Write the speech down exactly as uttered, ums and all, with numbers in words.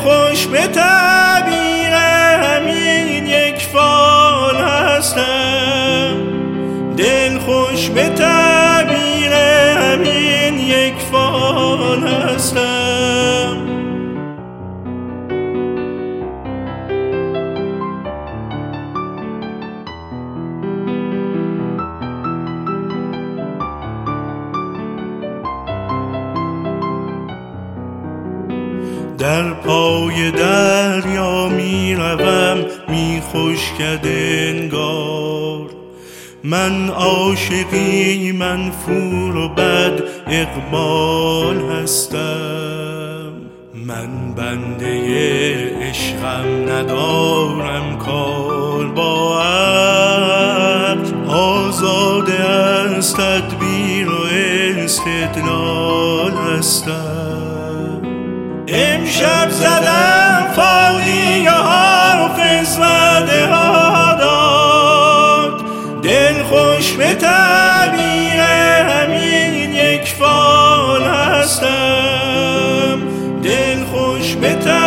خوش به تعبیر همین یک فال هستم، دل خوش به تعبیر همین یک فال هستم. در پای دریا می روم می خشکد انگار، من عاشقی منفور و بد اقبال هستم. من بنده عشقم ندارم کار با عقل، آزاده از تدبیر و استدلال هستم. امشب زدم فالی حافظ وعده ها داد، دل خوش به تعبیر همین یک فال هستم، دل خوش به تعبیر